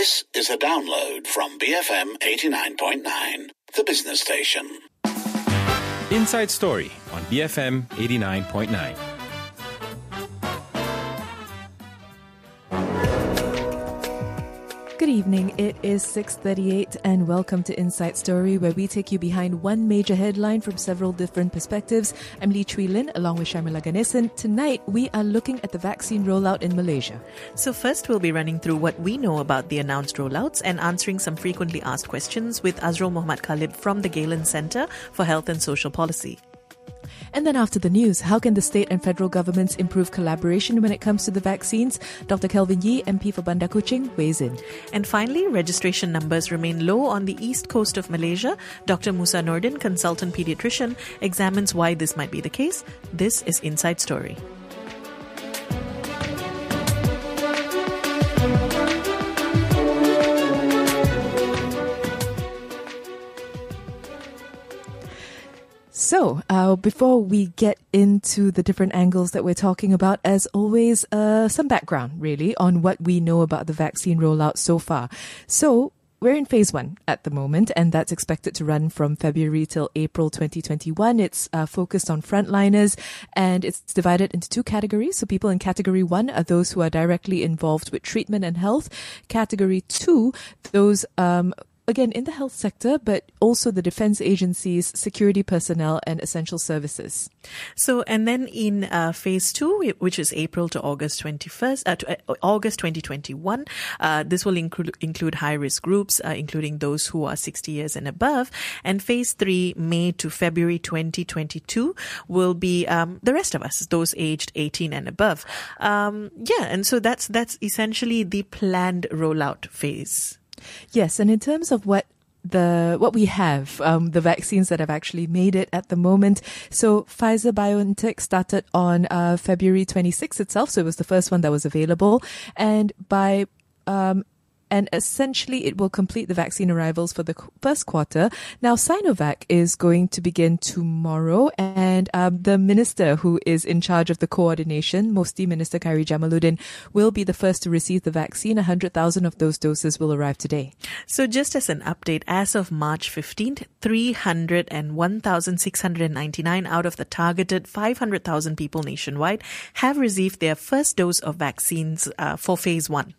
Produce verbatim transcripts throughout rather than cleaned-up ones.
This is a download from B F M eighty-nine point nine, the business station. Inside Story on B F M eighty-nine point nine. Good evening, it is six thirty-eight and welcome to Inside Story, where we take you behind one major headline from several different perspectives. I'm Lee Chui Lin along with Sharmila Ganesan. Tonight we are looking at the vaccine rollout in Malaysia. So first we'll be running through what we know about the announced rollouts and answering some frequently asked questions with Azrul Mohammad Khalid from the Galen Centre for Health and Social Policy. And then after the news, how can the state and federal governments improve collaboration when it comes to the vaccines? Doctor Kelvin Yee, M P for Bandar Kuching, weighs in. And finally, registration numbers remain low on the east coast of Malaysia. Doctor Musa Nordin, consultant pediatrician, examines why this might be the case. This is Inside Story. So, uh, before we get into the different angles that we're talking about, as always, uh, some background, really, on what we know about the vaccine rollout so far. So, we're in phase one at the moment, and that's expected to run from February till April twenty twenty-one. It's uh, focused on frontliners, and it's divided into two categories. So people in category one are those who are directly involved with treatment and health. Category two, those um again, in the health sector, but also the defense agencies, security personnel, and essential services. So, and then in uh, phase two, which is April to August twenty-first, uh, to, uh, August twenty twenty-one, uh, this will include include high-risk groups, uh, including those who are sixty years and above. And phase three, May to February twenty twenty-two, will be um, the rest of us, those aged eighteen and above. Um, yeah, and so that's that's essentially the planned rollout phase. Yes, and in terms of what the what we have, um, the vaccines that have actually made it at the moment. So Pfizer-BioNTech started on uh, February twenty-sixth itself, so it was the first one that was available. And by um, and essentially it will complete the vaccine arrivals for the first quarter. Now, Sinovac is going to begin tomorrow, and um, the minister who is in charge of the coordination, Mufti Minister Khairi Jamaluddin, will be the first to receive the vaccine. one hundred thousand of those doses will arrive today. So just as an update, as of March fifteenth, three hundred one thousand six hundred ninety-nine out of the targeted five hundred thousand people nationwide have received their first dose of vaccines uh, for phase one.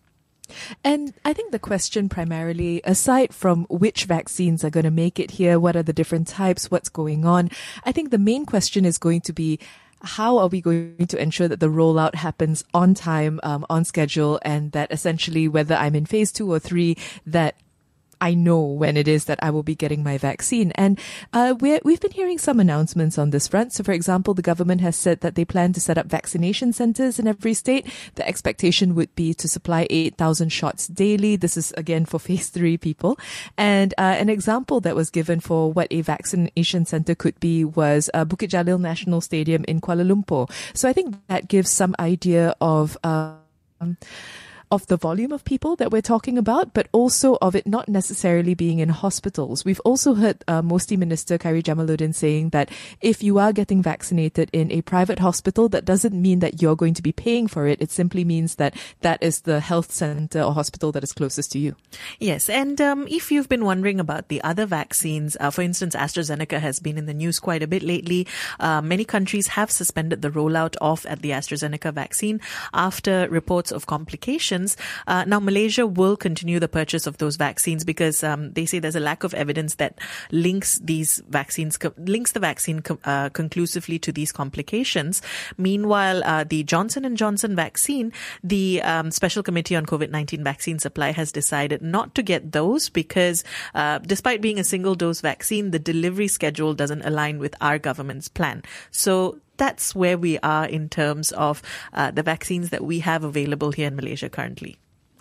And I think the question primarily, aside from which vaccines are going to make it here, what are the different types, what's going on, I think the main question is going to be, how are we going to ensure that the rollout happens on time, um, on schedule, and that essentially whether I'm in phase two or three, that I know when it is that I will be getting my vaccine. And uh, we're, we've been hearing some announcements on this front. So, for example, the government has said that they plan to set up vaccination centers in every state. The expectation would be to supply eight thousand shots daily. This is, again, for phase three people. And uh, an example that was given for what a vaccination center could be was uh, Bukit Jalil National Stadium in Kuala Lumpur. So I think that gives some idea of Um, of the volume of people that we're talking about, but also of it not necessarily being in hospitals. We've also heard uh, Mufti Minister Khairi Jamaluddin saying that if you are getting vaccinated in a private hospital, that doesn't mean that you're going to be paying for it. It simply means that that is the health center or hospital that is closest to you. Yes, and um, if you've been wondering about the other vaccines, uh, for instance, AstraZeneca has been in the news quite a bit lately. Uh, many countries have suspended the rollout of at the AstraZeneca vaccine after reports of complications. Uh, now, Malaysia will continue the purchase of those vaccines because um, they say there's a lack of evidence that links these vaccines, co- links the vaccine co- uh, conclusively to these complications. Meanwhile, uh, the Johnson and Johnson vaccine, the um, Special Committee on COVID nineteen Vaccine Supply has decided not to get those because uh, despite being a single-dose vaccine, the delivery schedule doesn't align with our government's plan. So that's where we are in terms of uh, the vaccines that we have available here in Malaysia currently.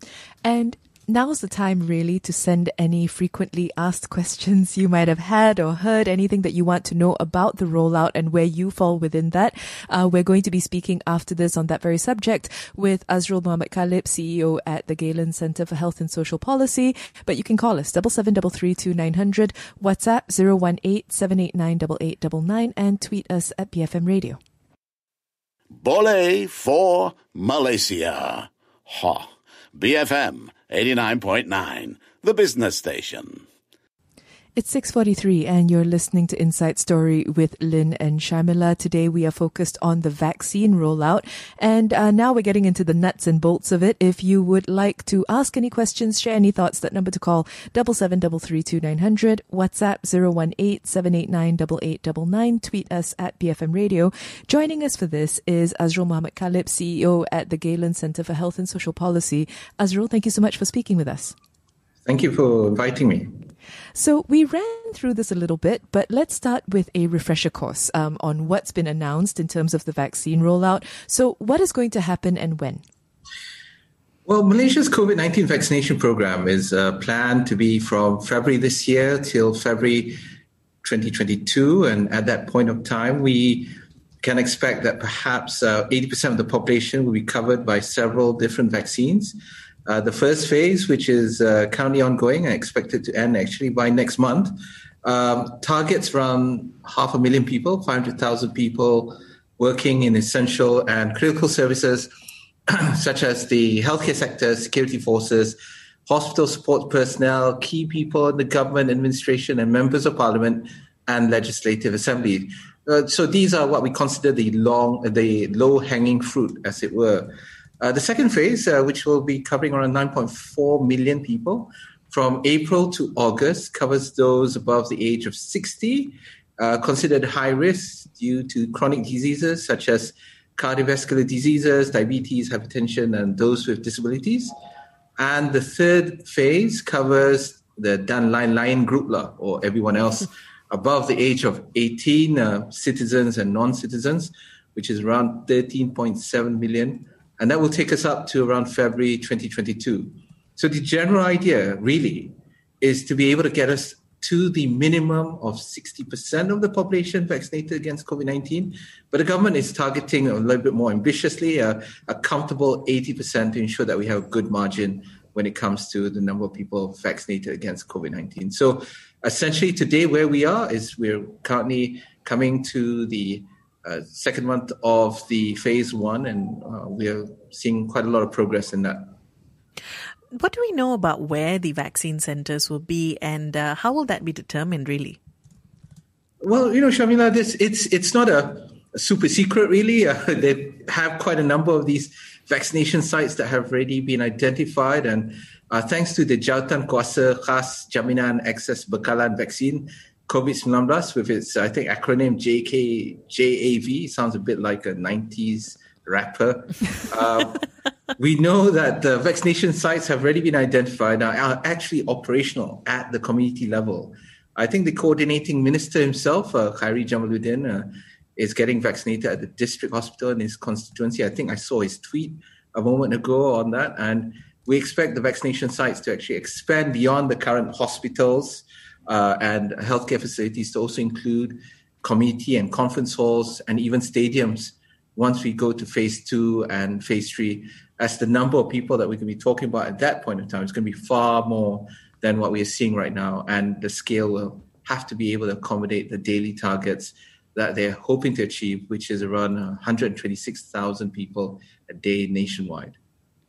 And now's the time really to send any frequently asked questions you might have had or heard, anything that you want to know about the rollout and where you fall within that. Uh, we're going to be speaking after this on that very subject with Azrul Mohammad Khalid, C E O at the Galen Centre for Health and Social Policy. But you can call us seven seven three three two nine hundred, WhatsApp zero one eight seven eight nine eight eight nine nine, and tweet us at B F M Radio. Boleh for Malaysia. Ha. B F M eighty-nine point nine, the business station. It's six forty-three and you're listening to Inside Story with Lynn and Shamila. Today we are focused on the vaccine rollout, and uh, now we're getting into the nuts and bolts of it. If you would like to ask any questions, share any thoughts, that number to call seven seven three three two nine hundred, WhatsApp zero one eight seven eight nine eight eight nine nine, tweet us at B F M Radio. Joining us for this is Azrul Mohammed Khalib, C E O at the Galen Centre for Health and Social Policy. Azrul, thank you so much for speaking with us. Thank you for inviting me. So we ran through this a little bit, but let's start with a refresher course um, on what's been announced in terms of the vaccine rollout. So what is going to happen and when? Well, Malaysia's COVID nineteen vaccination program is uh, planned to be from February this year till February twenty twenty-two. And at that point of time, we can expect that perhaps uh, eighty percent of the population will be covered by several different vaccines. Uh, the first phase, which is uh, currently ongoing and expected to end actually by next month, um, targets around half a million people, five hundred thousand people working in essential and critical services such as the healthcare sector, security forces, hospital support personnel, key people in the government administration, and members of parliament and legislative assembly. Uh, so these are what we consider the long, the low-hanging fruit, as it were. Uh, the second phase, uh, which will be covering around nine point four million people from April to August, covers those above the age of sixty, uh, considered high risk due to chronic diseases such as cardiovascular diseases, diabetes, hypertension, and those with disabilities. And the third phase covers the Dan Lain Lain group, lah, or everyone else above the age of eighteen, uh, citizens and non-citizens, which is around thirteen point seven million. And that will take us up to around February twenty twenty-two. So the general idea really is to be able to get us to the minimum of sixty percent of the population vaccinated against COVID nineteen. But the government is targeting a little bit more ambitiously, a, a comfortable eighty percent to ensure that we have a good margin when it comes to the number of people vaccinated against COVID nineteen. So essentially today where we are is we're currently coming to the Uh, second month of the phase one, and uh, we are seeing quite a lot of progress in that. What do we know about where the vaccine centres will be, and uh, how will that be determined, really? Well, you know, Shamila, this it's it's not a, a super secret, really. Uh, they have quite a number of these vaccination sites that have already been identified, and uh, thanks to the Jawatan Kuasa Khas Jaminan Akses Bekalan Vaccine, COVID nineteen with its, I think, acronym J K J A V, sounds a bit like a nineties rapper. uh, we know that the vaccination sites have already been identified and are actually operational at the community level. I think the coordinating minister himself, uh, Khairi Jamaluddin, uh, is getting vaccinated at the district hospital in his constituency. I think I saw his tweet a moment ago on that. And we expect the vaccination sites to actually expand beyond the current hospitals Uh, and healthcare facilities to also include community and conference halls and even stadiums once we go to phase two and phase three, as the number of people that we can be talking about at that point in time is going to be far more than what we are seeing right now. And the scale will have to be able to accommodate the daily targets that they're hoping to achieve, which is around one hundred twenty-six thousand people a day nationwide.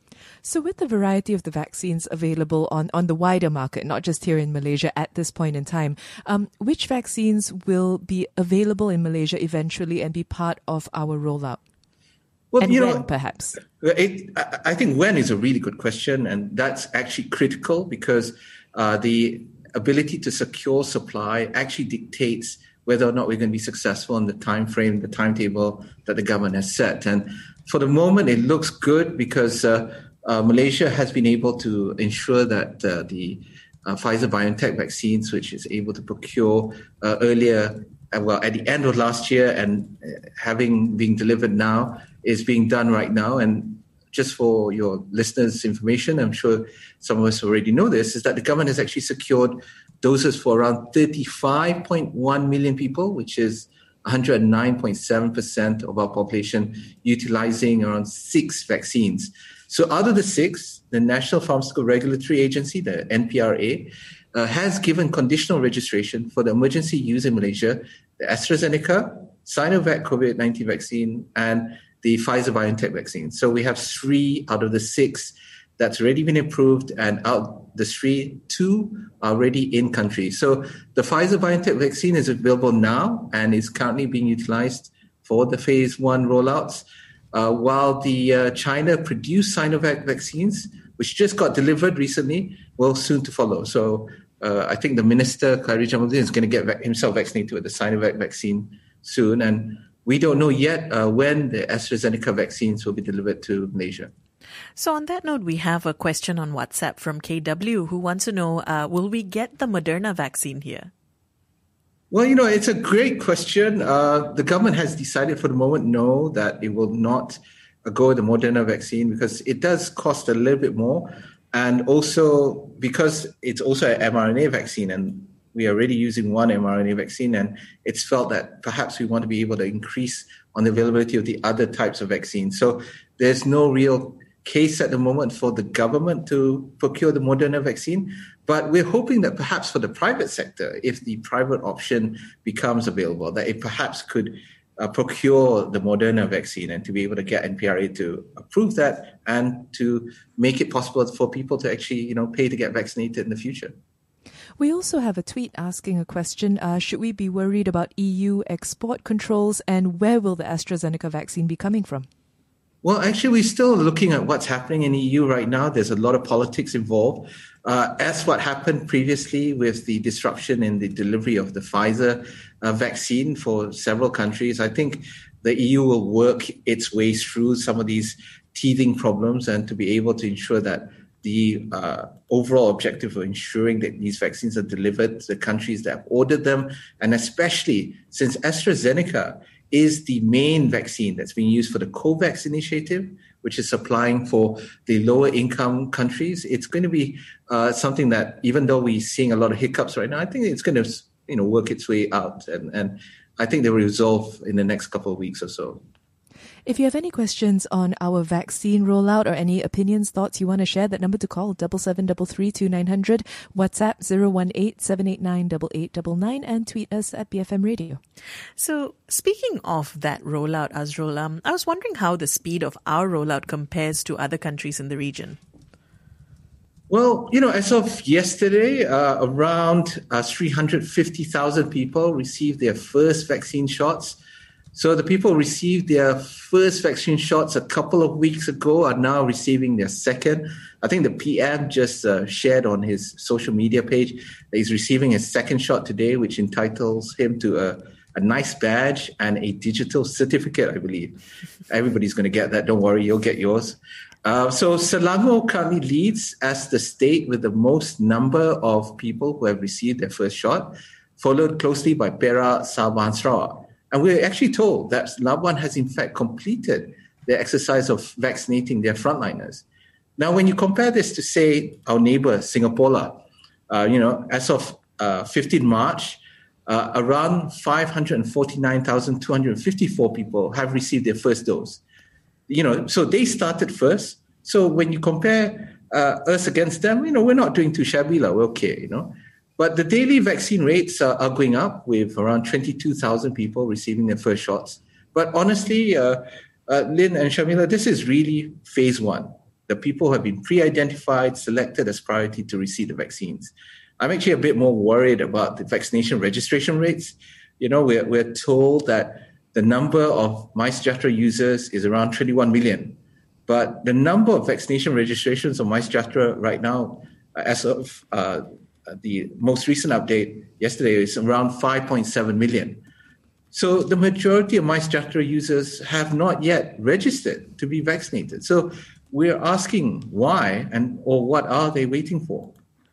So with the variety of the vaccines available on, on the wider market, not just here in Malaysia at this point in time, um, which vaccines will be available in Malaysia eventually and be part of our rollout? Well, and you when, know, perhaps? It, I think when is a really good question, and that's actually critical because uh, the ability to secure supply actually dictates whether or not we're going to be successful in the time frame, the timetable that the government has set. And for the moment, it looks good because uh, Uh, Malaysia has been able to ensure that uh, the uh, Pfizer-BioNTech vaccines, which is able to procure uh, earlier, uh, well, at the end of last year and uh, having been delivered now, is being done right now. And just for your listeners' information, I'm sure some of us already know this, is that the government has actually secured doses for around thirty-five point one million people, which is one hundred nine point seven percent of our population, utilizing around six vaccines. So out of the six, the National Pharmaceutical Regulatory Agency, the N P R A, uh, has given conditional registration for the emergency use in Malaysia, the AstraZeneca, Sinovac COVID nineteen vaccine, and the Pfizer-BioNTech vaccine. So we have three out of the six that's already been approved, and out the street, two are already in country. So the Pfizer-BioNTech vaccine is available now and is currently being utilized for the phase one rollouts, uh, while the uh, China-produced Sinovac vaccines, which just got delivered recently, will soon to follow. So uh, I think the Minister, Khairy Jamaluddin, is going to get va- himself vaccinated with the Sinovac vaccine soon. And we don't know yet uh, when the AstraZeneca vaccines will be delivered to Malaysia. So on that note, we have a question on WhatsApp from K W who wants to know, uh, will we get the Moderna vaccine here? Well, you know, it's a great question. Uh, the government has decided for the moment, no, that it will not go with the Moderna vaccine because it does cost a little bit more. And also because it's also an mRNA vaccine, and we are already using one mRNA vaccine, and it's felt that perhaps we want to be able to increase on the availability of the other types of vaccines. So there's no real case at the moment for the government to procure the Moderna vaccine. But we're hoping that perhaps for the private sector, if the private option becomes available, that it perhaps could uh, procure the Moderna vaccine and to be able to get N P R A to approve that and to make it possible for people to actually, you know, pay to get vaccinated in the future. We also have a tweet asking a question, uh, should we be worried about E U export controls, and where will the AstraZeneca vaccine be coming from? Well, actually, we're still looking at what's happening in E U right now. There's a lot of politics involved. Uh, as what happened previously with the disruption in the delivery of the Pfizer uh, vaccine for several countries, I think the E U will work its way through some of these teething problems and to be able to ensure that the uh, overall objective of ensuring that these vaccines are delivered to the countries that have ordered them, and especially since AstraZeneca is the main vaccine that's being used for the COVAX initiative, which is supplying for the lower income countries. It's going to be uh, something that, even though we're seeing a lot of hiccups right now, I think it's going to, you know, work its way out. And, and I think they will resolve in the next couple of weeks or so. If you have any questions on our vaccine rollout or any opinions, thoughts you want to share, that number to call, seven seven three three two nine zero zero, WhatsApp zero one eight seven eight nine eight eight nine nine, and tweet us at B F M Radio. So speaking of that rollout, Azrul, um, I was wondering how the speed of our rollout compares to other countries in the region. Well, you know, as of yesterday, uh, around uh, three hundred fifty thousand people received their first vaccine shots. So the people who received their first vaccine shots a couple of weeks ago are now receiving their second. I think the P M just uh, shared on his social media page that he's receiving his second shot today, which entitles him to a, a nice badge and a digital certificate, I believe. Everybody's going to get that. Don't worry, you'll get yours. Uh, so Selangor currently leads as the state with the most number of people who have received their first shot, followed closely by Perak, Sabah, and Sarawak. And we're actually told that Labuan has in fact completed the exercise of vaccinating their frontliners. Now, when you compare this to, say, our neighbor, Singapore, uh, you know, as of uh, fifteenth March, uh, around five hundred forty-nine thousand two hundred fifty-four people have received their first dose. You know, so they started first. So when you compare uh, us against them, you know, we're not doing too shabby, we're okay, you know. But the daily vaccine rates are, are going up with around twenty-two thousand people receiving their first shots. But honestly, uh, uh, Lynn and Shamila, this is really phase one. The people who have been pre-identified, selected as priority to receive the vaccines. I'm actually a bit more worried about the vaccination registration rates. You know, we're, we're told that the number of MySejahtera users is around twenty-one million. But the number of vaccination registrations of MySejahtera right now, as of uh, the most recent update yesterday, is around five point seven million. So the majority of MySejahtera users have not yet registered to be vaccinated. So we're asking why and or what are they waiting for?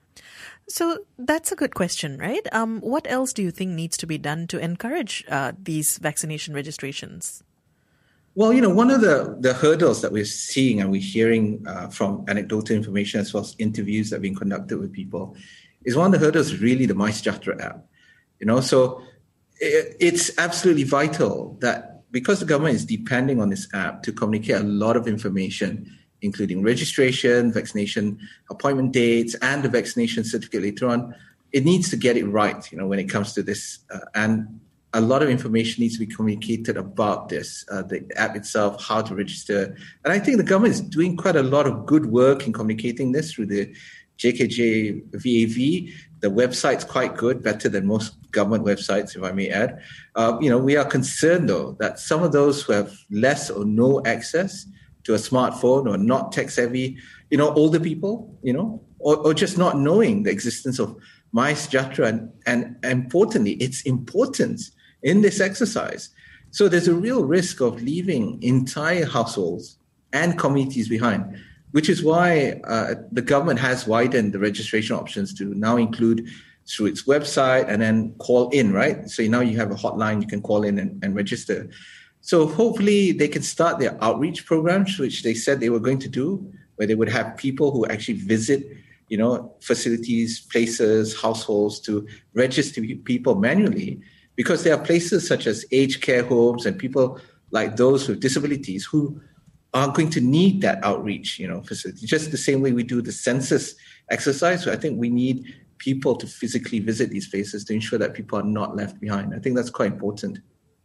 So that's a good question, right? Um, what else do you think needs to be done to encourage uh, these vaccination registrations? Well, you know, one of the, the hurdles that we're seeing and we're hearing uh, from anecdotal information as well as interviews that have been conducted with people is one of the hurdles really the MySejahtera app. You know, so it, it's absolutely vital that because the government is depending on this app to communicate a lot of information, including registration, vaccination appointment dates, and the vaccination certificate later on, it needs to get it right, you know, when it comes to this. Uh, and a lot of information needs to be communicated about this, uh, the app itself, how to register. And I think the government is doing quite a lot of good work in communicating this through the J K J V A V. The website's quite good, better than most government websites, if I may add. Uh, you know, we are concerned, though, that some of those who have less or no access to a smartphone or not tech-savvy, you know, older people, you know, or, or just not knowing the existence of MySejahtera and, and importantly, its importance in this exercise. So there's a real risk of leaving entire households and communities behind, which is why uh, the government has widened the registration options to now include through its website and then call in, right? So now you have a hotline, you can call in and, and register. So hopefully they can start their outreach programs, which they said they were going to do, where they would have people who actually visit, you know, facilities, places, households to register people manually, because there are places such as aged care homes and people like those with disabilities who are going to need that outreach, you know, facility. Just the same way we do the census exercise. So I think we need people to physically visit these places to ensure that people are not left behind. I think that's quite important.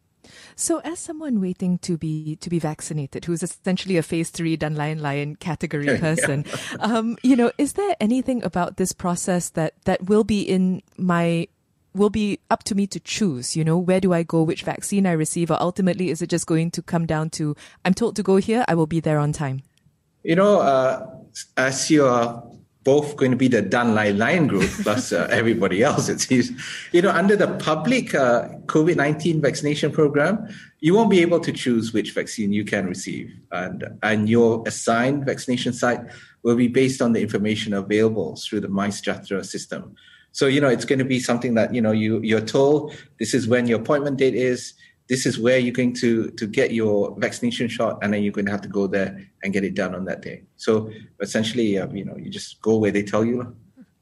So as someone waiting to be to be vaccinated, who's essentially a phase three Dun Lion Lion category person, yeah. um, you know, is there anything about this process that, that will be in my will be up to me to choose, you know, where do I go, which vaccine I receive, or ultimately is it just going to come down to, I'm told to go here, I will be there on time? You know, uh, as you are both going to be the Dun Lion Lion group plus uh, everybody else, it seems, you know, under the public uh, COVID nineteen vaccination program, you won't be able to choose which vaccine you can receive. And, and your assigned vaccination site will be based on the information available through the MySejahtera system. So, you know, it's going to be something that, you know, you, you're told this is when your appointment date is, this is where you're going to, to get your vaccination shot, and then you're going to have to go there and get it done on that day. So essentially, uh, you know, you just go where they tell you.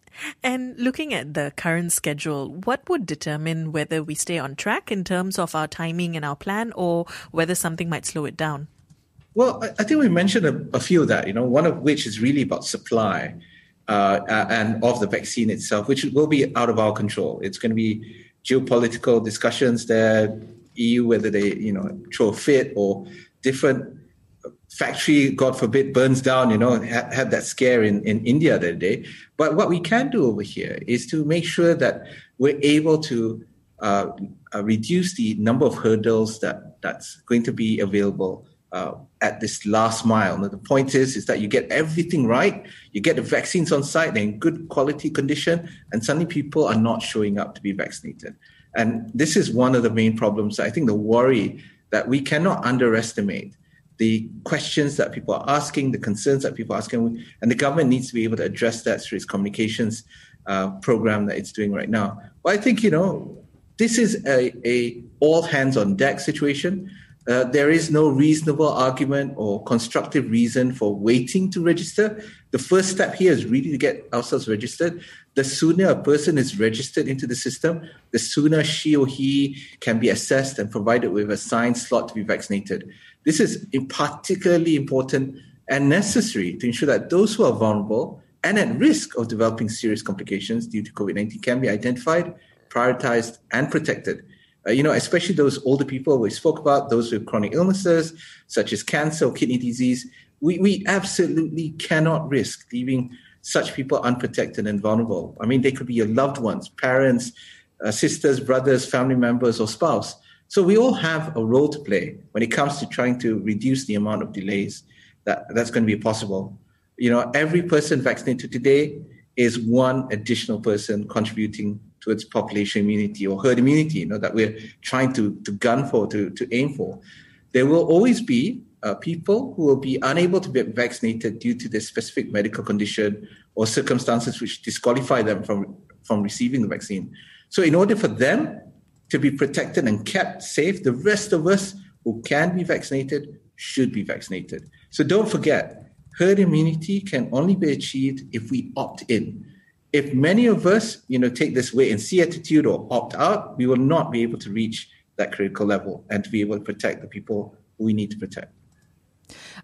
And looking at the current schedule, what would determine whether we stay on track in terms of our timing and our plan, or whether something might slow it down? Well, I, I think we mentioned a, a few of that, you know, one of which is really about supply. Uh, and of the vaccine itself, which will be out of our control. It's going to be geopolitical discussions there, E U, whether they, you know, throw a fit, or different factory, God forbid, burns down, you know, ha- had that scare in, in India the other day. But what we can do over here is to make sure that we're able to uh, uh, reduce the number of hurdles that that's going to be available Uh, at this last mile. Now, the point is, is that you get everything right, you get the vaccines on site, they're in good quality condition, and suddenly people are not showing up to be vaccinated. And this is one of the main problems. I think the worry that we cannot underestimate the questions that people are asking, the concerns that people are asking, and the government needs to be able to address that through its communications uh, program that it's doing right now. But I think, you know, this is a, a all hands on deck situation. Uh, there is no reasonable argument or constructive reason for waiting to register. The first step here is really to get ourselves registered. The sooner a person is registered into the system, the sooner she or he can be assessed and provided with a assigned slot to be vaccinated. This is particularly important and necessary to ensure that those who are vulnerable and at risk of developing serious complications due to COVID nineteen can be identified, prioritized, and protected. Uh, you know, especially those older people we spoke about, those with chronic illnesses such as cancer or kidney disease. We, we absolutely cannot risk leaving such people unprotected and vulnerable. I mean, they could be your loved ones, parents, uh, sisters, brothers, family members, or spouse. So we all have a role to play when it comes to trying to reduce the amount of delays that, that's going to be possible. You know, every person vaccinated today is one additional person contributing towards population immunity or herd immunity, you know, that we're trying to, to gun for, to, to aim for. There will always be uh, people who will be unable to be vaccinated due to their specific medical condition or circumstances which disqualify them from, from receiving the vaccine. So in order for them to be protected and kept safe, the rest of us who can be vaccinated should be vaccinated. So don't forget, herd immunity can only be achieved if we opt in. If many of us, you know, take this wait and see attitude or opt out, we will not be able to reach that critical level and to be able to protect the people who we need to protect.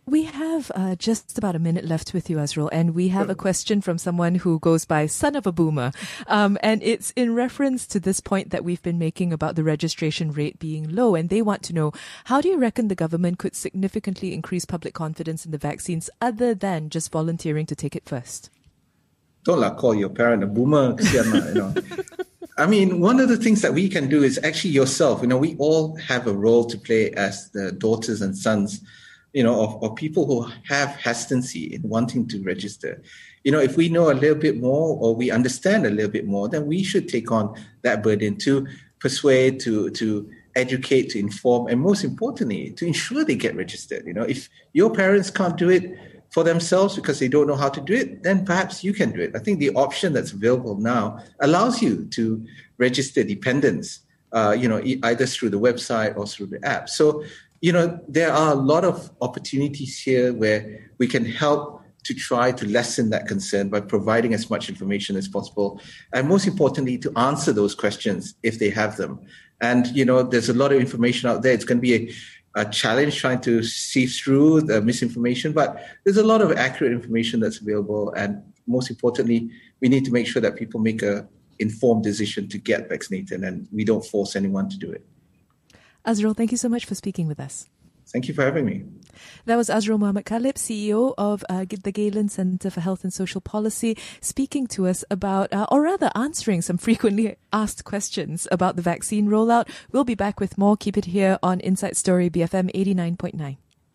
We have uh, just about a minute left with you, Azrul, and we have a question from someone who goes by Son of a Boomer. Um, and it's in reference to this point that we've been making about the registration rate being low. And they want to know, how do you reckon the government could significantly increase public confidence in the vaccines other than just volunteering to take it first? Don't like call your parent a boomer. You know. I mean, one of the things that we can do is actually yourself. You know, we all have a role to play as the daughters and sons, you know, of, of people who have hesitancy in wanting to register. You know, if we know a little bit more or we understand a little bit more, then we should take on that burden to persuade, to to educate, to inform, and most importantly, to ensure they get registered. You know, if your parents can't do it for themselves because they don't know how to do it, then perhaps you can do it. I think the option that's available now allows you to register dependents, uh, you know, either through the website or through the app. So, you know, there are a lot of opportunities here where we can help to try to lessen that concern by providing as much information as possible. And most importantly, to answer those questions if they have them. And, you know, there's a lot of information out there. It's going to be a, a challenge trying to sift through the misinformation, but there's a lot of accurate information that's available. And most importantly, we need to make sure that people make an informed decision to get vaccinated and we don't force anyone to do it. Azrul, thank you so much for speaking with us. Thank you for having me. That was Azrul Mohamad Khalib, C E O of uh, the Galen Centre for Health and Social Policy, speaking to us about, uh, or rather answering some frequently asked questions about the vaccine rollout. We'll be back with more. Keep it here on Inside Story, B F M eighty-nine point nine.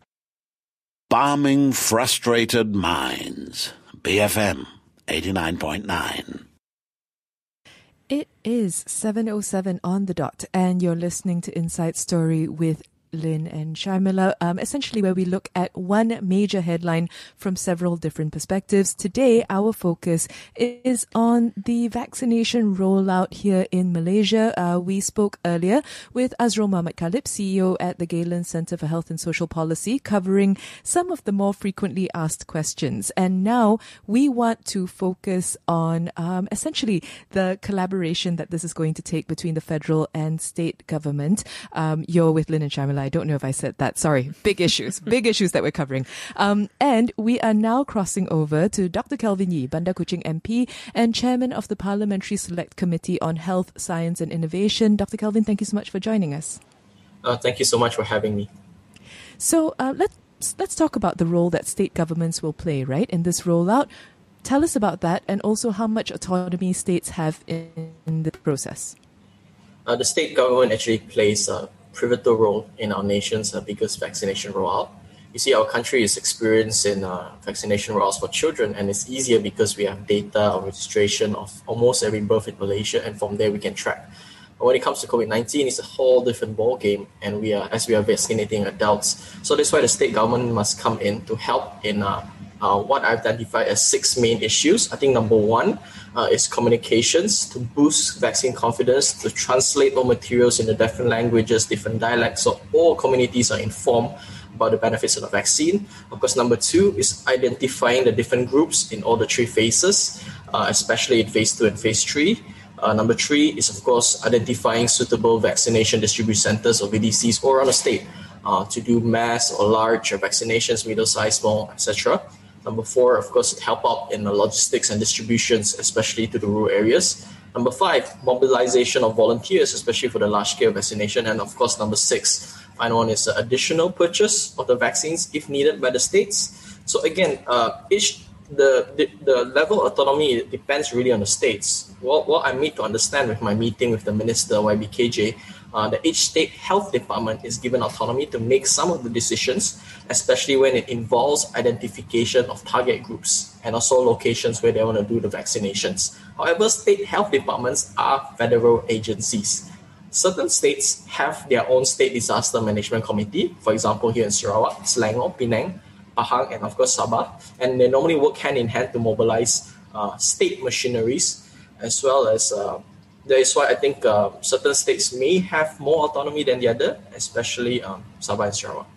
Balming frustrated minds. B F M eighty-nine point nine. It is seven oh seven on the dot, and you're listening to Inside Story with Lynn and Sharmila, um, essentially where we look at one major headline from several different perspectives. Today, our focus is on the vaccination rollout here in Malaysia. Uh, we spoke earlier with Azrul Mohamad Khalib, C E O at the Galen Centre for Health and Social Policy, covering some of the more frequently asked questions. And now we want to focus on um, essentially the collaboration that this is going to take between the federal and state government. Um, you're with Lynn and Sharmila. I don't know if I said that. Sorry. Big issues. Big issues that we're covering. Um, and we are now crossing over to Doctor Kelvin Yee, Bandar Kuching M P and Chairman of the Parliamentary Select Committee on Health, Science and Innovation. Doctor Kelvin, thank you so much for joining us. Uh, thank you so much for having me. So uh, let's, let's talk about the role that state governments will play, right, in this rollout. Tell us about that and also how much autonomy states have in, in the process. Uh, the state government actually plays a pivotal role in our nation's uh, biggest vaccination rollout. You see, our country is experienced in uh, vaccination rollouts for children, and it's easier because we have data or registration of almost every birth in Malaysia, and from there we can track. But when it comes to COVID nineteen, it's a whole different ballgame, and we are as we are vaccinating adults. So that's why the state government must come in to help in uh, uh, what I've identified as six main issues. I think number one uh, is communications to boost vaccine confidence, to translate all materials into different languages, different dialects, so all communities are informed about the benefits of the vaccine. Of course, number two is identifying the different groups in all the three phases, uh, especially in phase two and phase three. Uh, number three is, of course, identifying suitable vaccination distribution centers or V D Cs all around the state uh, to do mass or large vaccinations, middle size, small, et cetera. Number four, of course, help out in the logistics and distributions, especially to the rural areas. Number five, mobilization of volunteers, especially for the large-scale vaccination. And of course, number six, final one is additional purchase of the vaccines if needed by the states. So again, uh, each the, the the level of autonomy depends really on the states. What, what I need to understand with my meeting with the Minister, Y B K J, uh, that each state health department is given autonomy to make some of the decisions, especially when it involves identification of target groups and also locations where they want to do the vaccinations. However, state health departments are federal agencies. Certain states have their own state disaster management committee. For example, here in Sarawak, Selangor, Penang, Pahang, and of course Sabah. And they normally work hand in hand to mobilize uh, state machineries, as well as uh, that is why I think uh, certain states may have more autonomy than the other, especially um, Sabah and Sarawak.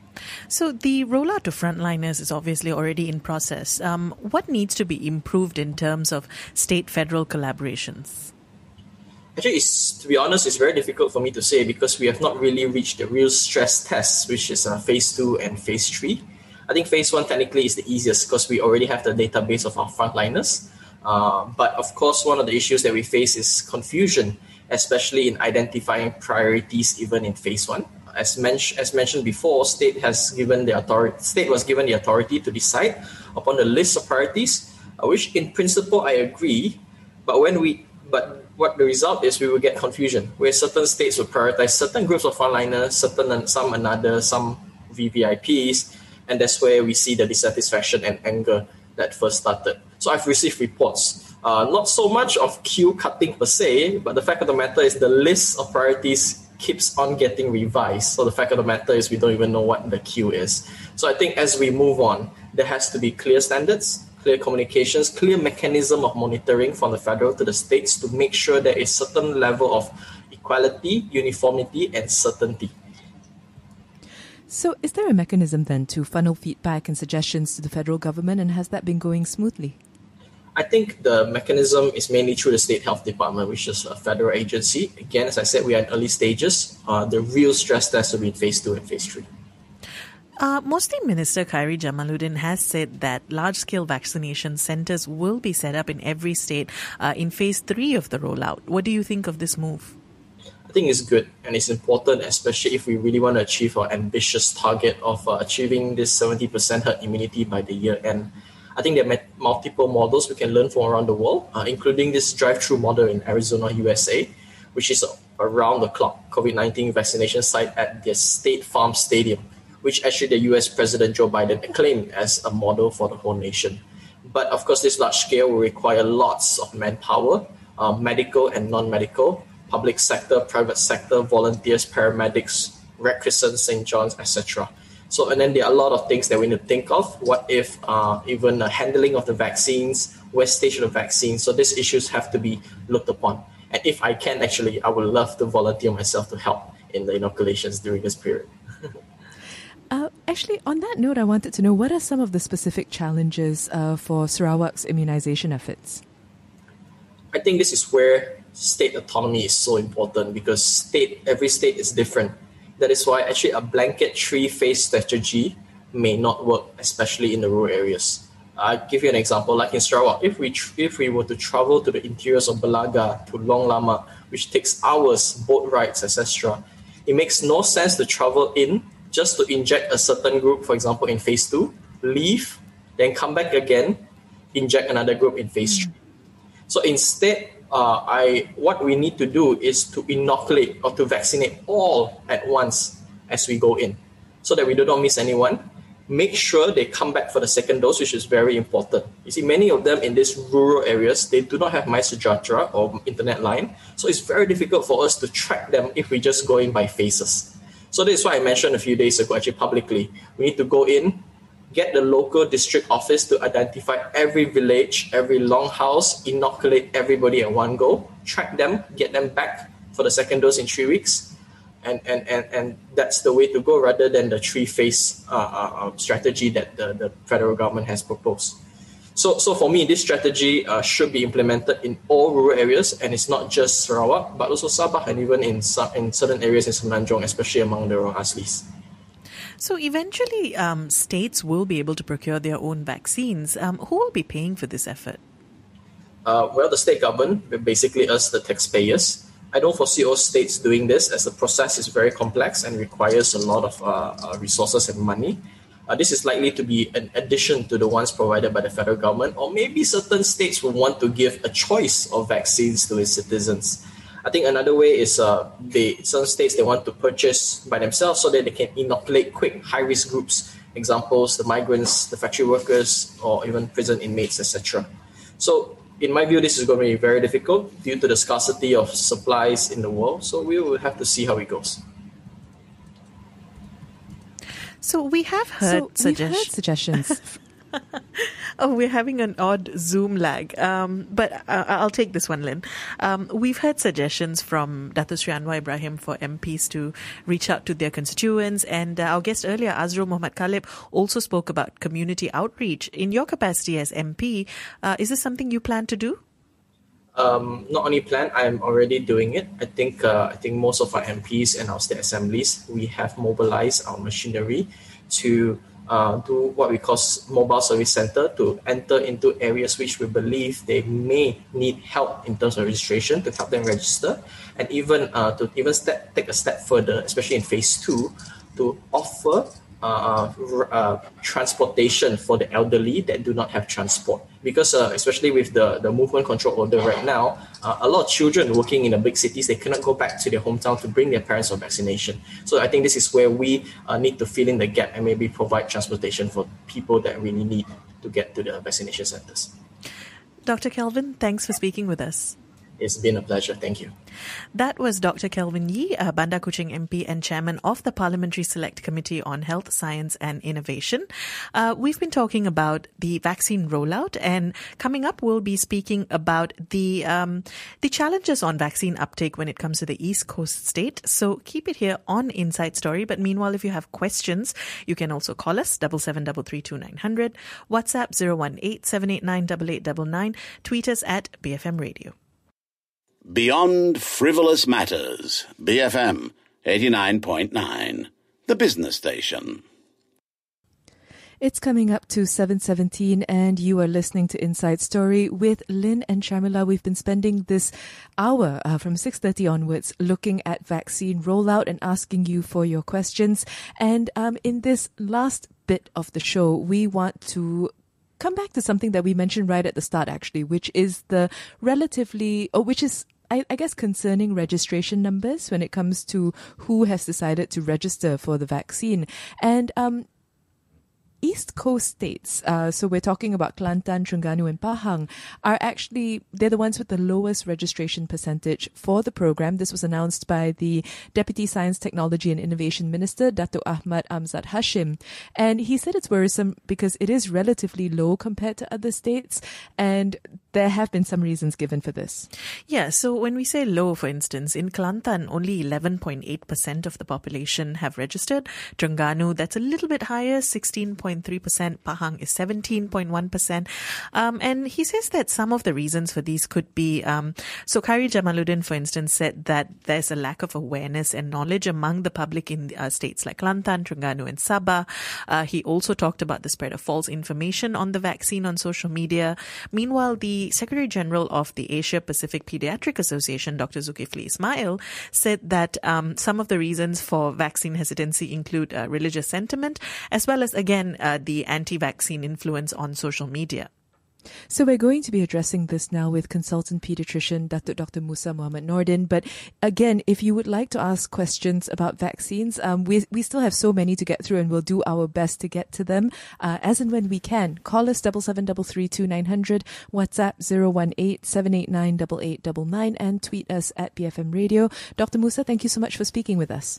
So the rollout to frontliners is obviously already in process. Um, what needs to be improved in terms of state-federal collaborations? Actually, it's, to be honest, it's very difficult for me to say because we have not really reached the real stress tests, which is uh, phase two and phase three. I think phase one technically is the easiest because we already have the database of our frontliners. Uh, but of course, one of the issues that we face is confusion, especially in identifying priorities even in phase one. As, men- as mentioned before, state has given the authority, state was given the authority to decide upon the list of priorities, uh, which in principle I agree. But when we, but what the result is, we will get confusion where certain states will prioritize certain groups of frontliners, certain some another, some V V I Ps, and that's where we see the dissatisfaction and anger that first started. So I've received reports, uh, not so much of queue cutting per se, but the fact of the matter is the list of priorities keeps on getting revised. So the fact of the matter is we don't even know what the queue is. So I think as we move on, there has to be clear standards, clear communications, clear mechanism of monitoring from the federal to the states to make sure there is certain level of equality, uniformity, and certainty. So is there a mechanism then to funnel feedback and suggestions to the federal government, and has that been going smoothly? I think the mechanism is mainly through the State Health Department, which is a federal agency. Again, as I said, we are in early stages. Uh, the real stress test will be in phase two and phase three. Uh, mostly Minister Khairi Jamaluddin has said that large-scale vaccination centres will be set up in every state uh, in phase three of the rollout. What do you think of this move? I think it's good and it's important, especially if we really want to achieve our ambitious target of uh, achieving this seventy percent herd immunity by the year end. I think there are multiple models we can learn from around the world, uh, including this drive-through model in Arizona, U S A, which is a around-the-clock COVID nineteen vaccination site at their State Farm Stadium, which actually the U S President Joe Biden acclaimed as a model for the whole nation. But of course, this large scale will require lots of manpower, uh, medical and non-medical, public sector, private sector, volunteers, paramedics, Red Crescent, Saint John's, et cetera. So, and then there are a lot of things that we need to think of. What if uh, even the handling of the vaccines, where stage of the vaccine? So these issues have to be looked upon. And if I can, actually, I would love to volunteer myself to help in the inoculations during this period. Uh, actually, on that note, I wanted to know, what are some of the specific challenges uh, for Sarawak's immunization efforts? I think this is where state autonomy is so important, because state, every state is different. That is why actually a blanket three-phase strategy may not work, especially in the rural areas. I'll give you an example. Like in Sarawak, if we tr- if we were to travel to the interiors of Belaga, to Long Lama, which takes hours, boat rides, et cetera, it makes no sense to travel in just to inject a certain group, for example, in phase two, leave, then come back again, inject another group in phase three. So instead, uh, I what we need to do is to inoculate or to vaccinate all at once as we go in, so that we do not miss anyone. Make sure they come back for the second dose, which is very important. You see, many of them in these rural areas, they do not have MySejahtera or internet line, so it's very difficult for us to track them if we just go in by phases. So this is why I mentioned a few days ago, actually publicly, we need to go in, get the local district office to identify every village, every longhouse, inoculate everybody at one go, track them, get them back for the second dose in three weeks. And, and, and, and that's the way to go, rather than the three-phase uh, uh, strategy that the, the federal government has proposed. So, so for me, this strategy uh, should be implemented in all rural areas, and it's not just Sarawak, but also Sabah, and even in some, in certain areas in Semenanjung, especially among the rural aslis. So eventually, um, states will be able to procure their own vaccines. Um, who will be paying for this effort? Uh, well, the state government, basically us, the taxpayers. I don't foresee all states doing this, as the process is very complex and requires a lot of uh, uh, resources and money. Uh, this is likely to be an addition to the ones provided by the federal government, or maybe certain states will want to give a choice of vaccines to its citizens. I think another way is uh, they, some states, they want to purchase by themselves so that they can inoculate quick high-risk groups. Examples, the migrants, the factory workers, or even prison inmates, et cetera. So in my view, this is going to be very difficult due to the scarcity of supplies in the world. So we will have to see how it goes. So we have heard, so we've suggest- heard suggestions. Oh, we're having an odd Zoom lag. Um, but uh, I'll take this one, Lynn. Um, we've heard suggestions from Dato Sri Anwar Ibrahim for M Ps to reach out to their constituents. And uh, our guest earlier, Azrul Mohamad Khalib, also spoke about community outreach. In your capacity as M P, uh, is this something you plan to do? Um, not only plan, I'm already doing it. I think uh, I think most of our M Ps and our state assemblies, we have mobilized our machinery to uh, do what we call mobile service center to enter into areas which we believe they may need help in terms of registration to help them register, and even uh, to even step, take a step further, especially in phase two, to offer Uh, uh, transportation for the elderly that do not have transport. Because uh, especially with the, the movement control order right now, uh, a lot of children working in the big cities, they cannot go back to their hometown to bring their parents for vaccination. So I think this is where we uh, need to fill in the gap and maybe provide transportation for people that really need to get to the vaccination centers. Doctor Kelvin, thanks for speaking with us. It's been a pleasure. Thank you. That was Doctor Kelvin Yee, uh, Bandar Kuching M P and Chairman of the Parliamentary Select Committee on Health, Science and Innovation. Uh, we've been talking about the vaccine rollout, and coming up we'll be speaking about the um, the challenges on vaccine uptake when it comes to the East Coast state. So keep it here on Inside Story. But meanwhile, if you have questions, you can also call us, double seven double three two nine hundred, WhatsApp zero one eight seven eight nine eight eight nine nine, tweet us at B F M Radio. Beyond Frivolous Matters, B F M eighty-nine point nine, the business station. It's coming up to seven seventeen and you are listening to Inside Story with Lynn and Sharmila. We've been spending this hour uh, from six thirty onwards looking at vaccine rollout and asking you for your questions. And um, in this last bit of the show, we want to come back to something that we mentioned right at the start, actually, which is the relatively, or which is I, I guess concerning registration numbers when it comes to who has decided to register for the vaccine. And um, East Coast states, uh, so we're talking about Kelantan, Terengganu and Pahang, are actually, they're the ones with the lowest registration percentage for the program. This was announced by the Deputy Science, Technology and Innovation Minister, Dato' Ahmad Amzad Hashim. And he said it's worrisome because it is relatively low compared to other states, and there have been some reasons given for this. Yeah, so when we say low, for instance, in Kelantan, only eleven point eight percent of the population have registered. Terengganu, that's a little bit higher, sixteen point three percent. Pahang is seventeen point one percent. Um, and he says that some of the reasons for these could be, um, so Khairi Jamaluddin, for instance, said that there's a lack of awareness and knowledge among the public in uh, states like Kelantan, Terengganu and Sabah. Uh, he also talked about the spread of false information on the vaccine on social media. Meanwhile, the Secretary General of the Asia Pacific Pediatric Association, Doctor Zulkifli Ismail, said that um, some of the reasons for vaccine hesitancy include uh, religious sentiment, as well as, again, uh, the anti-vaccine influence on social media. So we're going to be addressing this now with consultant pediatrician Datuk Doctor Musa Muhammad Nordin. But again, if you would like to ask questions about vaccines, um, we we still have so many to get through, and we'll do our best to get to them uh, as and when we can. Call us double seven double three two nine hundred, WhatsApp zero one eight seven eight nine eight eight nine nine, and tweet us at B F M Radio. Doctor Musa, thank you so much for speaking with us.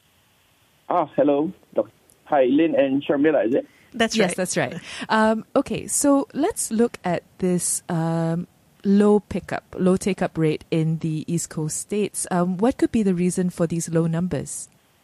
Ah, hello. Hi, Lynn and Sharmila, is it? That's yes, right. that's right. Um, okay, so let's look at this um, low pickup, low take-up rate in the East Coast states. Um, what could be the reason for these low numbers?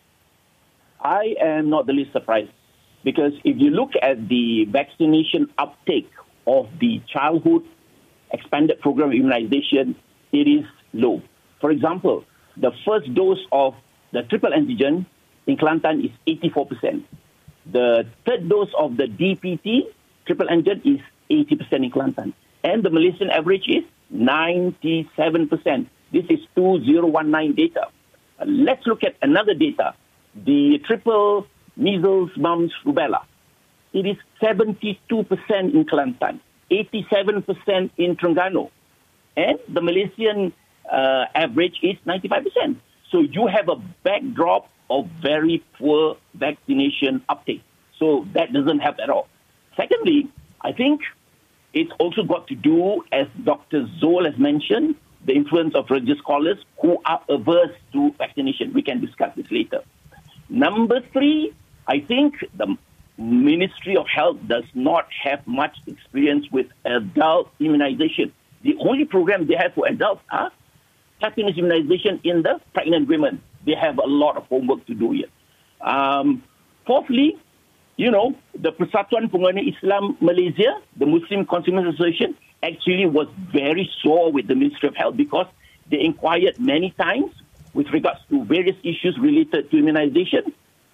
I am not the least surprised because if you look at the vaccination uptake of the childhood expanded program immunization, it is low. For example, the first dose of the triple antigen in Kelantan is eighty-four percent. The third dose of the D P T, triple antigen, is eighty percent in Kelantan. And the Malaysian average is ninety-seven percent. This is two thousand nineteen data. Uh, let's look at another data. The triple measles, mumps, rubella. It is seventy-two percent in Kelantan, eighty-seven percent in Terengganu. And the Malaysian uh, average is ninety-five percent. So you have a backdrop of very poor vaccination uptake. So that doesn't help at all. Secondly, I think it's also got to do, as Doctor Zol has mentioned, the influence of religious scholars who are averse to vaccination. We can discuss this later. Number three, I think the Ministry of Health does not have much experience with adult immunization. The only program they have for adults are tetanus immunization in the pregnant women. They have a lot of homework to do here. Um, fourthly, you know, the Persatuan Pengguna Islam Malaysia, the Muslim Consumers Association, actually was very sore with the Ministry of Health because they inquired many times with regards to various issues related to immunization.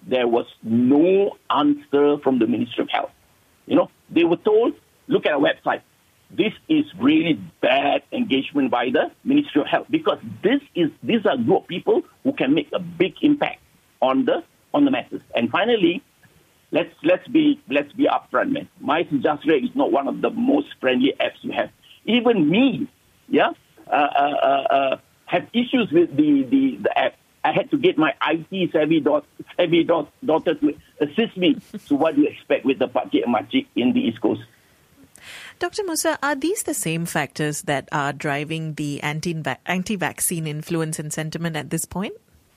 there was no answer from the Ministry of Health. You know, they were told, look at our website. This is really bad engagement by the Ministry of Health, because this is these are group of people who can make a big impact on the on the masses. And finally, let's let's be let's be upfront, man. MySejahtera is not one of the most friendly apps you have. Even me, yeah, uh, uh, uh, have issues with the, the, the app. I had to get my I T savvy, daughter, savvy daughter to assist me. So what do you expect with the Pakcik and Makcik in the East Coast? Doctor Musa, are these the same factors that are driving the anti anti-vaccine influence and sentiment at this point?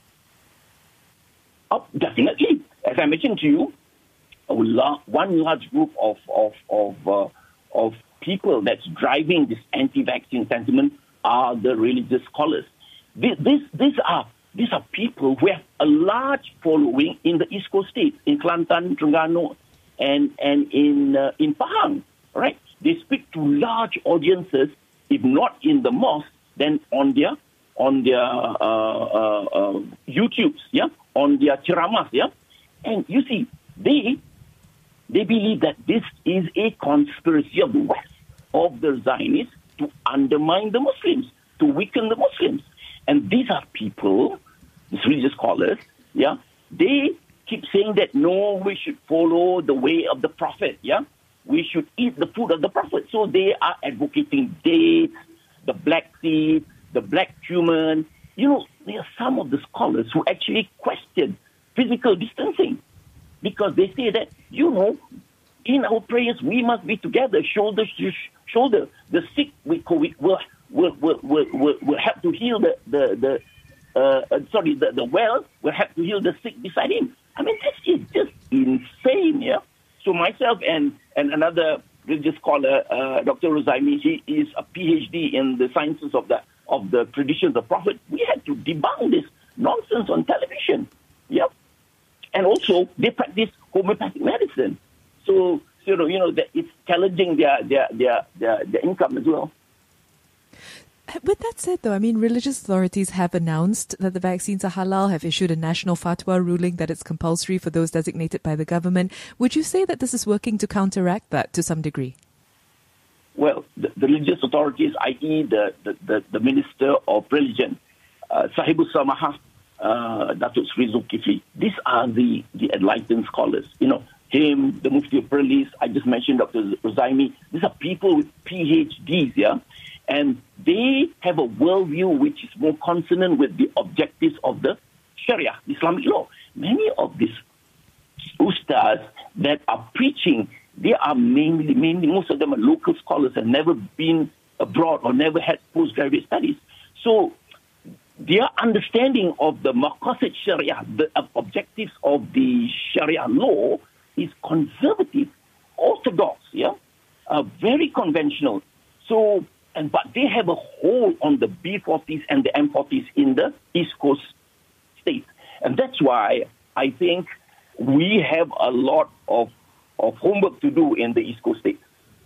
Oh, definitely. As I mentioned to you, a la- one large group of of of, uh, of people that's driving this anti-vaccine sentiment are the religious scholars. These, these, these are these are people who have a large following in the East Coast states, in Kelantan, Terengganu, and and in uh, in Pahang. Right? They speak to large audiences, if not in the mosque, then on their on their uh, uh, uh, YouTubes, yeah, on their ceramas, yeah. And you see, they they believe that this is a conspiracy of the West, of the Zionists, to undermine the Muslims, to weaken the Muslims. And these are people, these religious scholars, yeah, they keep saying that, no, we should follow the way of the Prophet, yeah. We should eat the food of the Prophet. So they are advocating dates, the black seed, the black cumin. You know, there are some of the scholars who actually question physical distancing, because they say that, you know, in our prayers, we must be together, shoulder to shoulder. The sick with COVID will will will will, will, will help to heal the the, the uh, sorry the, the well will help to heal the sick beside him. I mean, this is just insane, yeah. So myself and, and another religious scholar, uh, Doctor Rozaimi, he is a PhD in the sciences of the of the traditions of Prophet. We had to debunk this nonsense on television, yeah. And also, they practice homeopathic medicine. So, you know, you know that it's challenging their, their, their, their, their income as well. With that said, though, I mean, religious authorities have announced that the vaccines are halal, have issued a national fatwa ruling that it's compulsory for those designated by the government. Would you say that this is working to counteract that to some degree? Well, the, the religious authorities, that is the, the, the, the Minister of Religion, uh, Sahibul Samahah, uh, Datuk Sri Zulkifli, these are the, the enlightened scholars. You know, him, the Mufti of Perlis, I just mentioned Doctor Rozaimi. These are people with PhDs, yeah? And they have a worldview which is more consonant with the objectives of the Sharia, Islamic law. Many of these ustads that are preaching, they are mainly, mainly, most of them are local scholars and never been abroad or never had postgraduate studies. So their understanding of the Maqasid Sharia, the objectives of the Sharia law, is conservative, orthodox, yeah, uh, very conventional. So, and but they have a hold on the B forties and the M forties in the East Coast states, and that's why I think we have a lot of of homework to do in the East Coast states.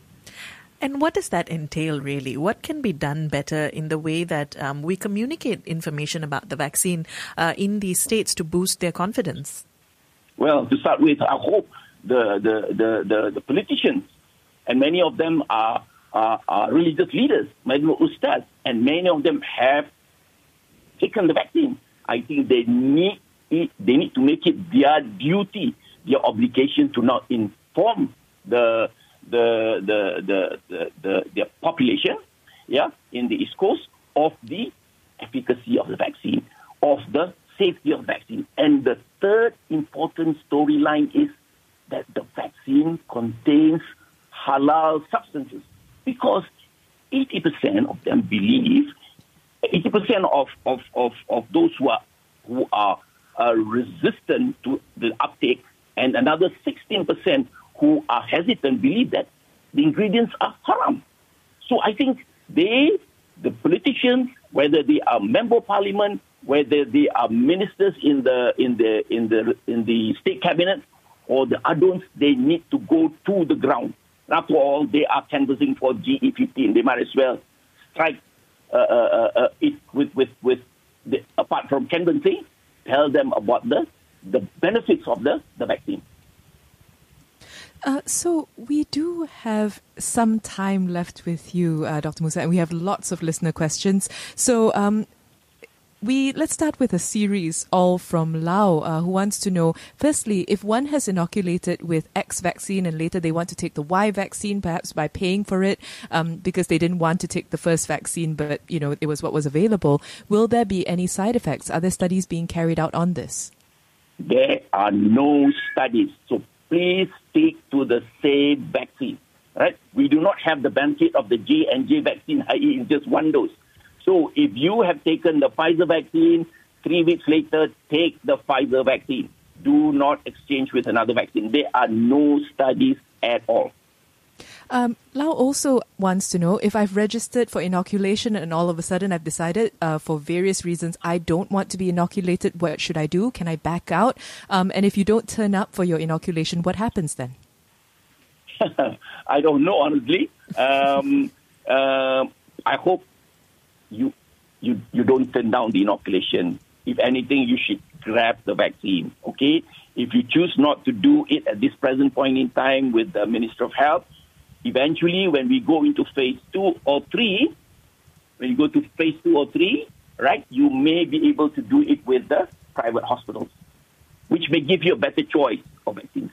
And what does that entail, really? What can be done better in the way that um, we communicate information about the vaccine uh, in these states to boost their confidence? Well, to start with, I hope the the, the, the, the politicians, and many of them are, are, are religious leaders, many ustads, and many of them have taken the vaccine. I think they need it, they need to make it their duty, their obligation to not inform the the the the the, the, the population, yeah, in the East Coast of the efficacy of the vaccine, of the safety of the vaccine. And the third important storyline is that the vaccine contains halal substances, because eighty percent of them believe, eighty percent of, of, of, of those who are who are uh, resistant to the uptake, and another sixteen percent who are hesitant believe that the ingredients are haram. So I think they, the politicians, whether they are member of parliament, whether they are ministers in the in the in the in the state cabinet, or the adons, they need to go to the ground. After all, they are canvassing for G E fifteen. They might as well strike uh, uh, uh, it with with with the, apart from canvassing, tell them about the the benefits of the, the vaccine. Uh, so we do have some time left with you, uh, Doctor Musa, and we have lots of listener questions. So um, we let's start with a series, all from Lau, uh, who wants to know, firstly, if one has inoculated with X vaccine and later they want to take the Y vaccine, perhaps by paying for it um, because they didn't want to take the first vaccine, but you know it was what was available, will there be any side effects? Are there studies being carried out on this? There are no studies. So please stick to the same vaccine, right? We do not have the benefit of the J and J vaccine, that is in just one dose. So if you have taken the Pfizer vaccine, three weeks later, take the Pfizer vaccine. Do not exchange with another vaccine. There are no studies at all. Um, Lau also wants to know, if I've registered for inoculation and all of a sudden I've decided uh, for various reasons I don't want to be inoculated, what should I do? Can I back out? Um, and if you don't turn up for your inoculation, what happens then? I don't know, honestly. Um, uh, I hope you, you, you don't turn down the inoculation. If anything, you should grab the vaccine, okay? If you choose not to do it at this present point in time with the Minister of Health, eventually, when we go into phase two or three, when you go to phase two or three, right, you may be able to do it with the private hospitals, which may give you a better choice of vaccines.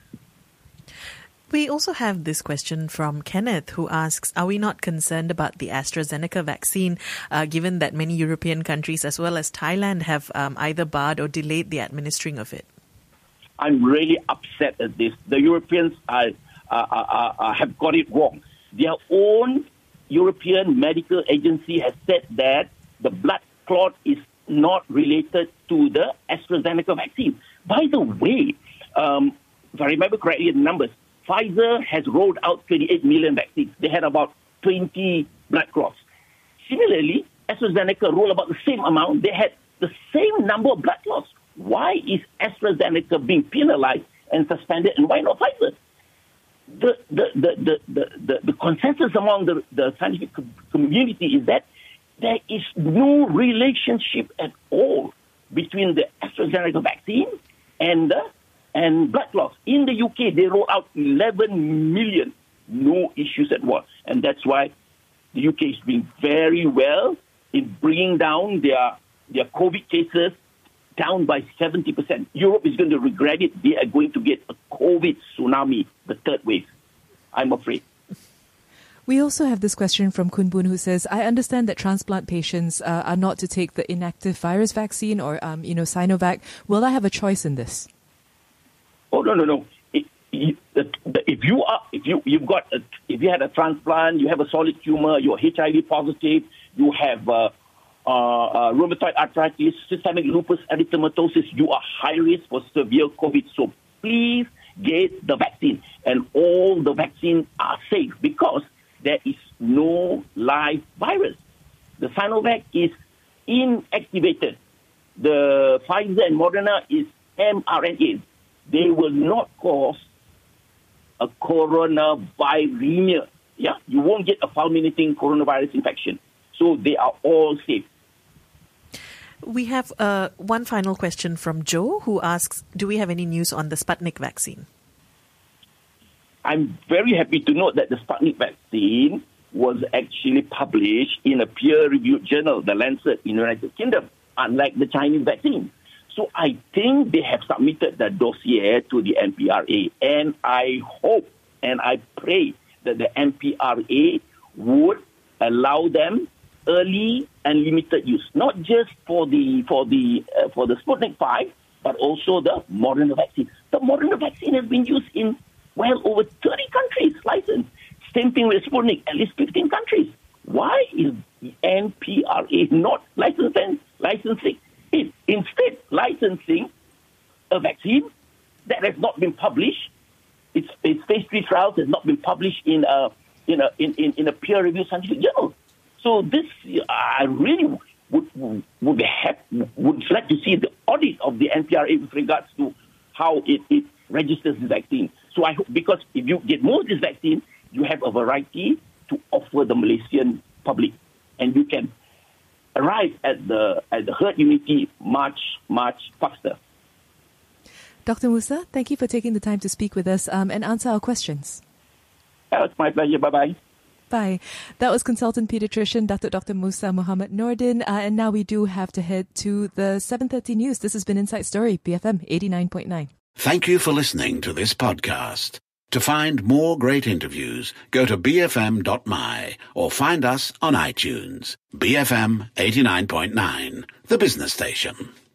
We also have this question from Kenneth, who asks, are we not concerned about the AstraZeneca vaccine, uh, given that many European countries as well as Thailand have um, either barred or delayed the administering of it? I'm really upset at this. The Europeans are Uh, uh, uh, have got it wrong. Their own European medical agency has said that the blood clot is not related to the AstraZeneca vaccine. By the way, um, if I remember correctly the numbers, Pfizer has rolled out twenty-eight million vaccines. They had about twenty blood clots. Similarly, AstraZeneca rolled about the same amount. They had the same number of blood clots. Why is AstraZeneca being penalized and suspended, and why not Pfizer? The the, the, the, the, the, the consensus among the, the scientific community is that there is no relationship at all between the AstraZeneca vaccine and the, and blood clots. In the U K, they rolled out eleven million, no issues at all. And that's why the U K is doing very well in bringing down their, their COVID cases down by seventy percent. Europe is going to regret it. They are going to get a COVID tsunami, the third wave, I'm afraid. We also have this question from Kunbun, who says, I understand that transplant patients uh, are not to take the inactive virus vaccine or, um, you know, Sinovac. Will I have a choice in this? Oh, no, no, no. If, if you are, if you, you've got, a, if you had a transplant, you have a solid tumor, you're H I V positive, you have uh, Uh, uh, rheumatoid arthritis, systemic lupus erythematosus, you are high risk for severe COVID. So please get the vaccine. And all the vaccines are safe because there is no live virus. The Sinovac is inactivated. The Pfizer and Moderna is mRNA. They will not cause a coronaviremia. Yeah, you won't get a fulminating coronavirus infection. So they are all safe. We have uh, one final question from Joe, who asks, do we have any news on the Sputnik vaccine? I'm very happy to note that the Sputnik vaccine was actually published in a peer-reviewed journal, The Lancet, in the United Kingdom, unlike the Chinese vaccine. So I think they have submitted the dossier to the M P R A, and I hope and I pray that the M P R A would allow them early and limited use, not just for the for the uh, for the Sputnik five, but also the Moderna vaccine. The Moderna vaccine has been used in well over thirty countries licensed. Same thing with Sputnik, at least fifteen countries. Why is the M P R A not licensing licensing it? Instead, licensing a vaccine that has not been published. Its, its phase three trials has not been published in a in a in, in, in a peer-reviewed scientific journal. So this, I really would would have, would like to see the audit of the M P R A with regards to how it, it registers the vaccine. So I hope, because if you get more of this vaccine, you have a variety to offer the Malaysian public, and you can arrive at the at the herd immunity much much faster. Doctor Musa, thank you for taking the time to speak with us um, and answer our questions. Yeah, it's my pleasure. Bye-bye. Bye. That was consultant pediatrician Datuk Doctor Musa Muhammad Nordin. Uh, and now we do have to head to the seven thirty news. This has been Inside Story, B F M eighty-nine point nine. Thank you for listening to this podcast. To find more great interviews, go to b f m dot m y or find us on iTunes. B F M eighty-nine point nine, the business station.